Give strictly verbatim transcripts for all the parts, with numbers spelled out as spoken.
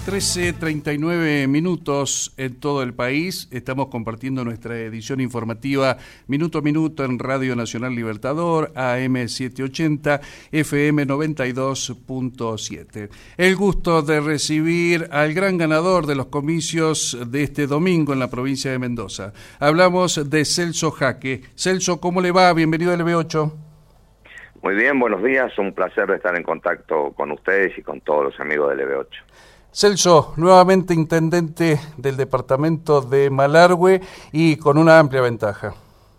trece treinta y nueve minutos en todo el país. Estamos compartiendo nuestra edición informativa minuto a minuto en Radio Nacional Libertador, A M setecientos ochenta, F M noventa y dos punto siete. El gusto de recibir al gran ganador de los comicios de este domingo en la provincia de Mendoza. Hablamos de Celso Jaque. Celso, ¿cómo le va? Bienvenido a L B ocho. Muy bien, buenos días. Un placer de estar en contacto con ustedes y con todos los amigos de L B ocho. Celso, nuevamente intendente del departamento de Malargüe y con una amplia ventaja.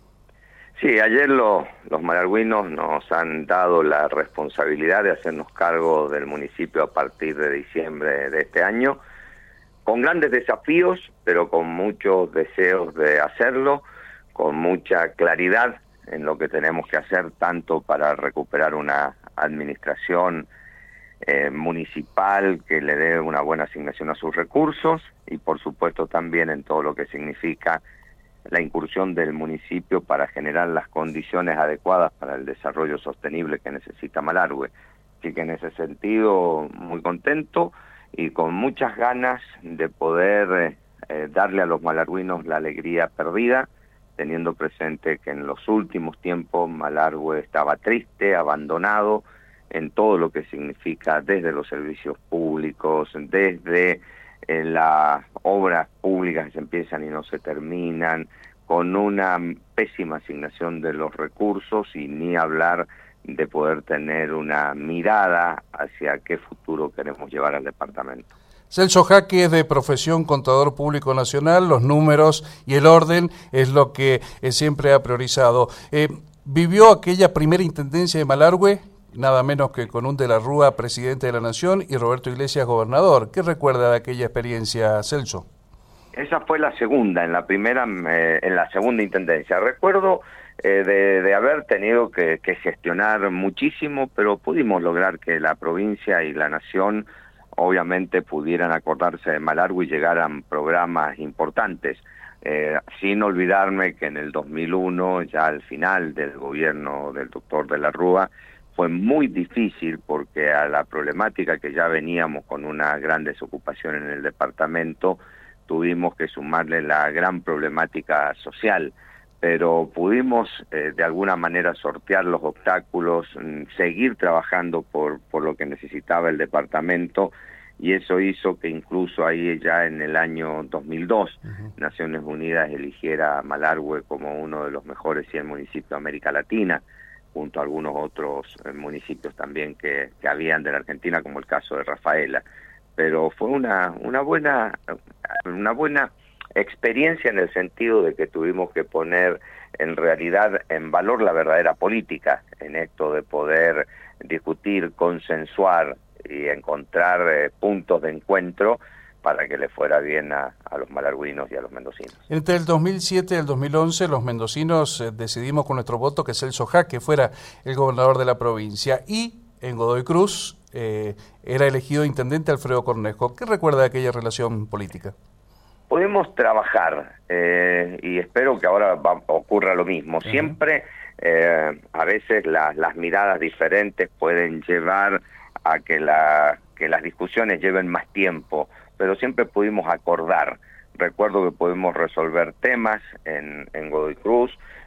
Sí, ayer lo, los malargüinos nos han dado la responsabilidad de hacernos cargo del municipio a partir de diciembre de este año, con grandes desafíos, pero con muchos deseos de hacerlo, con mucha claridad en lo que tenemos que hacer, tanto para recuperar una administración Eh, municipal que le dé una buena asignación a sus recursos y por supuesto también en todo lo que significa la incursión del municipio para generar las condiciones adecuadas para el desarrollo sostenible que necesita Malargüe. Así que en ese sentido muy contento y con muchas ganas de poder eh, darle a los malargüinos la alegría perdida, teniendo presente que en los últimos tiempos Malargüe estaba triste, abandonado, en todo lo que significa desde los servicios públicos, desde eh, las obras públicas que se empiezan y no se terminan, con una pésima asignación de los recursos y ni hablar de poder tener una mirada hacia qué futuro queremos llevar al departamento. Celso Jaque es de profesión contador público nacional, los números y el orden es lo que eh, siempre ha priorizado. Eh, ¿Vivió aquella primera intendencia de Malargüe? Nada menos que con un de la Rúa presidente de la Nación y Roberto Iglesias gobernador. ¿Qué recuerda de aquella experiencia, Celso? Esa fue la segunda, en la primera, eh, en la segunda intendencia. Recuerdo eh, de, de haber tenido que, que gestionar muchísimo, pero pudimos lograr que la provincia y la Nación obviamente pudieran acordarse de Malargüe y llegaran programas importantes. Eh, sin olvidarme que en el dos mil uno, ya al final del gobierno del doctor de la Rúa, fue muy difícil porque a la problemática que ya veníamos con una gran desocupación en el departamento, tuvimos que sumarle la gran problemática social, pero pudimos eh, de alguna manera sortear los obstáculos, seguir trabajando por, por lo que necesitaba el departamento, y eso hizo que incluso ahí ya en el año dos mil dos, uh-huh. Naciones Unidas eligiera a Malargüe como uno de los mejores cien municipios de América Latina, junto a algunos otros eh, municipios también que, que habían de la Argentina, como el caso de Rafaela. Pero fue una, una buena una buena experiencia en el sentido de que tuvimos que poner en realidad en valor la verdadera política, en esto de poder discutir, consensuar y encontrar eh, puntos de encuentro para que le fuera bien a, a los malargüinos y a los mendocinos. Entre el dos mil siete y el dos mil once, los mendocinos eh, decidimos con nuestro voto que Celso Jaque fuera el gobernador de la provincia, y en Godoy Cruz eh, era elegido intendente Alfredo Cornejo. ¿Qué recuerda de aquella relación política? Podemos trabajar, eh, y espero que ahora va, ocurra lo mismo. Uh-huh. Siempre, eh, a veces la, las miradas diferentes pueden llevar a que, la, que las discusiones lleven más tiempo, pero siempre pudimos acordar. Recuerdo que pudimos resolver temas en, en Godoy Cruz,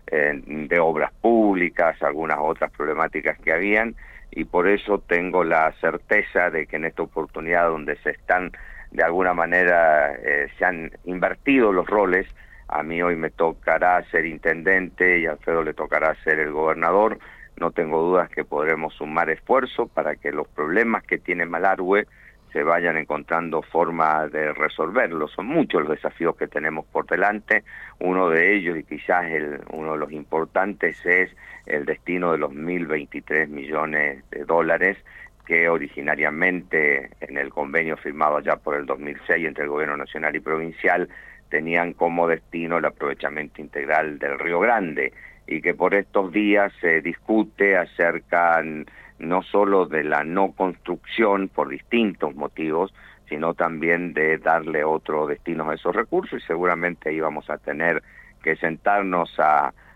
en, de obras públicas, algunas otras problemáticas que habían, y por eso tengo la certeza de que en esta oportunidad donde se están, de alguna manera, eh, se han invertido los roles, a mí hoy me tocará ser intendente y a Alfredo le tocará ser el gobernador. No tengo dudas que podremos sumar esfuerzo para que los problemas que tiene Malargüe se vayan encontrando forma de resolverlos. Son muchos los desafíos que tenemos por delante. Uno de ellos, y quizás el, uno de los importantes, es el destino de los mil veintitrés millones de dólares que originariamente en el convenio firmado allá por el dos mil seis entre el gobierno nacional y provincial tenían como destino el aprovechamiento integral del Río Grande, y que por estos días se discute acerca no solo de la no construcción por distintos motivos, sino también de darle otro destino a esos recursos, y seguramente íbamos a tener que sentarnos a,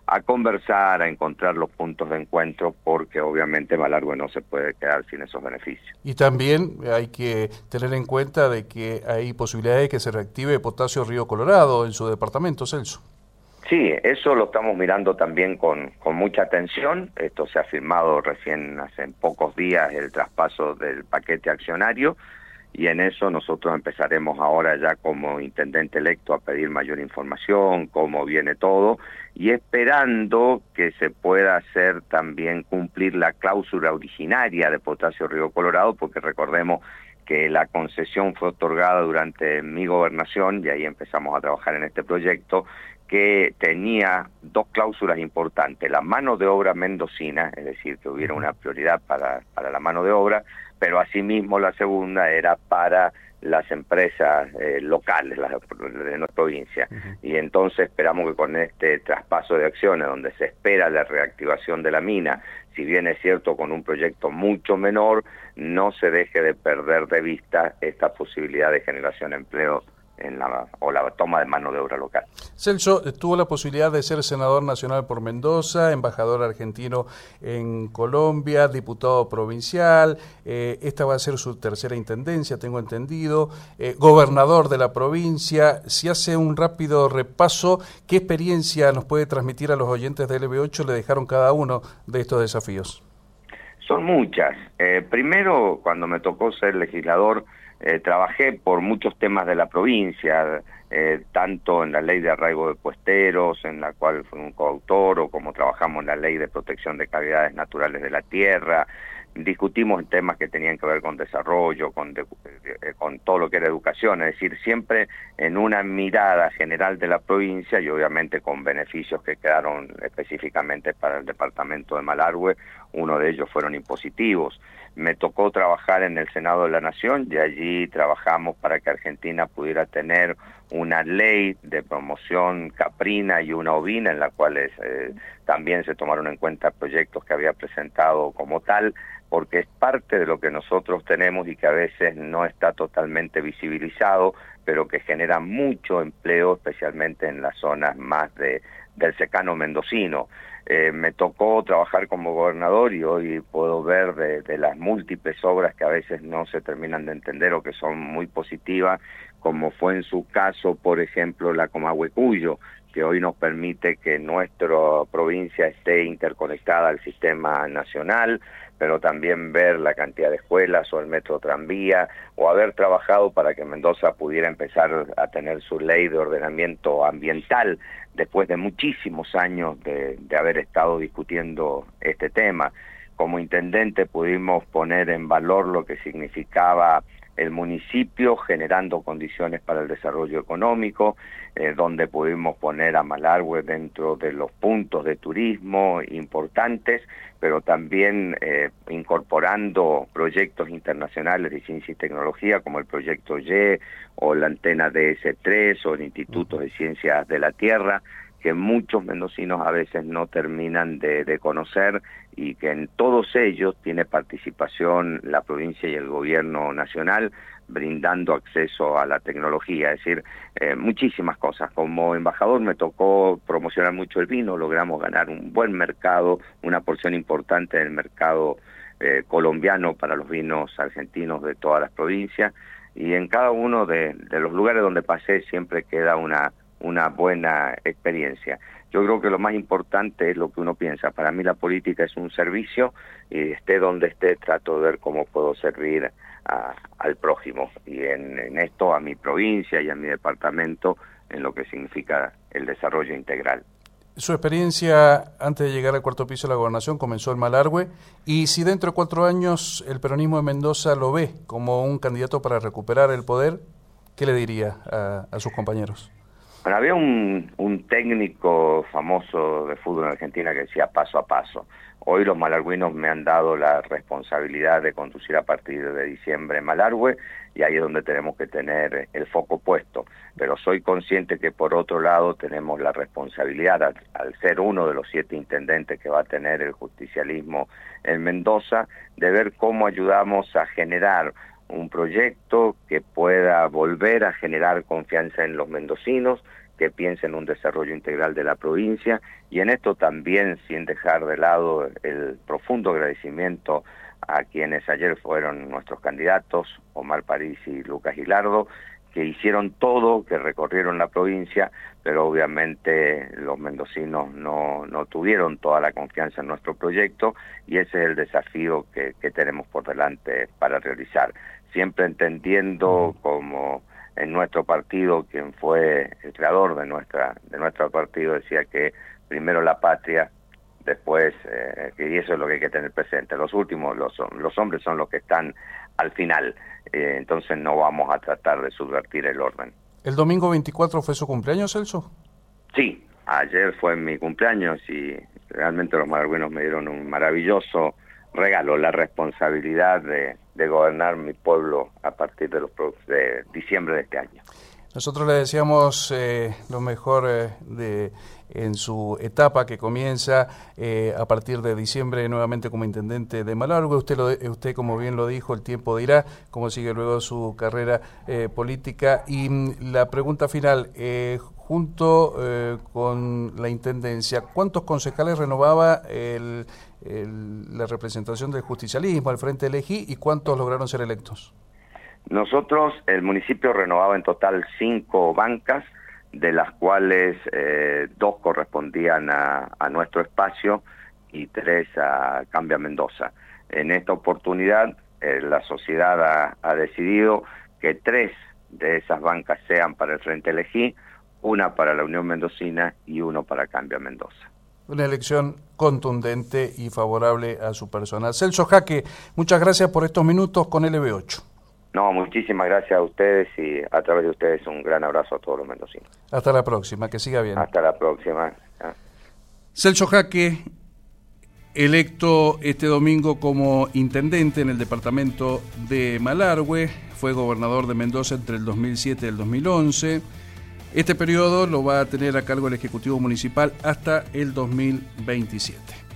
a conversar, a encontrar los puntos de encuentro, porque obviamente Malargüe no se puede quedar sin esos beneficios. Y también hay que tener en cuenta de que hay posibilidades de que se reactive Potasio Río Colorado en su departamento, Celso. Sí, eso lo estamos mirando también con, con mucha atención. Esto se ha firmado recién hace pocos días el traspaso del paquete accionario, y en eso nosotros empezaremos ahora ya como intendente electo a pedir mayor información, cómo viene todo, y esperando que se pueda hacer también cumplir la cláusula originaria de Potasio Río Colorado, porque recordemos que la concesión fue otorgada durante mi gobernación, y ahí empezamos a trabajar en este proyecto, que tenía dos cláusulas importantes: la mano de obra mendocina, es decir, que hubiera una prioridad para, para la mano de obra, pero asimismo la segunda era para las empresas eh, locales las de nuestra provincia. Uh-huh. Y entonces esperamos que con este traspaso de acciones, donde se espera la reactivación de la mina, si bien es cierto con un proyecto mucho menor, no se deje de perder de vista esta posibilidad de generación de empleo en la, o la toma de mano de obra local. Celso, tuvo la posibilidad de ser senador nacional por Mendoza, embajador argentino en Colombia, diputado provincial, eh, esta va a ser su tercera intendencia, tengo entendido, eh, gobernador de la provincia. Si hace un rápido repaso, ¿qué experiencia nos puede transmitir a los oyentes de L B ocho le dejaron cada uno de estos desafíos? Son muchas. Eh, primero, cuando me tocó ser legislador, Eh, trabajé por muchos temas de la provincia, eh, tanto en la ley de arraigo de puesteros, en la cual fui un coautor, o como trabajamos en la ley de protección de cavidades naturales de la tierra. Discutimos temas que tenían que ver con desarrollo, con, de, eh, con todo lo que era educación, es decir, siempre en una mirada general de la provincia, y obviamente con beneficios que quedaron específicamente para el departamento de Malargüe. Uno de ellos fueron impositivos. Me tocó trabajar en el Senado de la Nación, y allí trabajamos para que Argentina pudiera tener una ley de promoción caprina y una ovina, en la cual eh, también se tomaron en cuenta proyectos que había presentado como tal, porque es parte de lo que nosotros tenemos y que a veces no está totalmente visibilizado, pero que genera mucho empleo, especialmente en las zonas más de del secano mendocino. Eh, me tocó trabajar como gobernador, y hoy puedo ver de, de las múltiples obras que a veces no se terminan de entender o que son muy positivas, como fue en su caso, por ejemplo, la Comahue-Cuyo, que hoy nos permite que nuestra provincia esté interconectada al sistema nacional, pero también ver la cantidad de escuelas o el metro tranvía, o haber trabajado para que Mendoza pudiera empezar a tener su ley de ordenamiento ambiental, después de muchísimos años de, de haber estado discutiendo este tema. Como intendente pudimos poner en valor lo que significaba el municipio, generando condiciones para el desarrollo económico, eh, donde pudimos poner a Malargüe dentro de los puntos de turismo importantes, pero también eh, incorporando proyectos internacionales de ciencia y tecnología, como el proyecto Y, o la antena D S tres, o el Instituto de Ciencias de la Tierra, que muchos mendocinos a veces no terminan de, de conocer, y que en todos ellos tiene participación la provincia y el gobierno nacional, brindando acceso a la tecnología, es decir, eh, muchísimas cosas. Como embajador me tocó promocionar mucho el vino, logramos ganar un buen mercado, una porción importante del mercado eh, colombiano para los vinos argentinos de todas las provincias, y en cada uno de, de los lugares donde pasé siempre queda una una buena experiencia. Yo creo que lo más importante es lo que uno piensa. Para mí la política es un servicio, y esté donde esté trato de ver cómo puedo servir a, al prójimo, y en, en esto a mi provincia y a mi departamento, en lo que significa el desarrollo integral. Su experiencia antes de llegar al cuarto piso de la gobernación comenzó en Malargüe, y si dentro de cuatro años el peronismo de Mendoza lo ve como un candidato para recuperar el poder, ¿qué le diría a, a sus compañeros? Bueno, había un, un técnico famoso de fútbol en Argentina que decía paso a paso. Hoy los malargüinos me han dado la responsabilidad de conducir a partir de diciembre Malargüe, y ahí es donde tenemos que tener el foco puesto. Pero soy consciente que por otro lado tenemos la responsabilidad, al, al ser uno de los siete intendentes que va a tener el justicialismo en Mendoza, de ver cómo ayudamos a generar un proyecto que pueda para volver a generar confianza en los mendocinos, que piensen en un desarrollo integral de la provincia, y en esto también, sin dejar de lado el profundo agradecimiento a quienes ayer fueron nuestros candidatos, Omar París y Lucas Gilardo, que hicieron todo, que recorrieron la provincia, pero obviamente los mendocinos no, no tuvieron toda la confianza en nuestro proyecto, y ese es el desafío que, que tenemos por delante para realizar. Siempre entendiendo como en nuestro partido, quien fue el creador de nuestra de nuestro partido decía que primero la patria, después, eh, y eso es lo que hay que tener presente, los últimos, los, los hombres son los que están al final, eh, entonces no vamos a tratar de subvertir el orden. ¿El domingo veinticuatro fue su cumpleaños, Celso? Sí, ayer fue mi cumpleaños y realmente los malargüenos me dieron un maravilloso regalo, la responsabilidad de, de gobernar mi pueblo a partir de, los, de diciembre de este año. Nosotros le deseamos eh, lo mejor eh, de en su etapa que comienza eh, a partir de diciembre nuevamente como intendente de Malargüe. Usted, lo, usted como bien lo dijo, el tiempo dirá cómo sigue luego su carrera eh, política. Y mm, la pregunta final, eh, junto eh, con la intendencia, ¿cuántos concejales renovaba el, el, la representación del justicialismo, el Frente Elegí, y cuántos lograron ser electos? Nosotros, el municipio renovaba en total cinco bancas, de las cuales eh, dos correspondían a, a nuestro espacio y tres a Cambia Mendoza. En esta oportunidad, eh, la sociedad ha, ha decidido que tres de esas bancas sean para el Frente Elegí, una para la Unión Mendocina y uno para Cambia Mendoza. Una elección contundente y favorable a su persona. Celso Jaque, muchas gracias por estos minutos con L B ocho. No, muchísimas gracias a ustedes y a través de ustedes un gran abrazo a todos los mendocinos. Hasta la próxima, que siga bien. Hasta la próxima. Ah. Celso Jaque, electo este domingo como intendente en el departamento de Malargüe, fue gobernador de Mendoza entre el dos mil siete y el dos mil once. Este periodo lo va a tener a cargo el Ejecutivo Municipal hasta el dos mil veintisiete.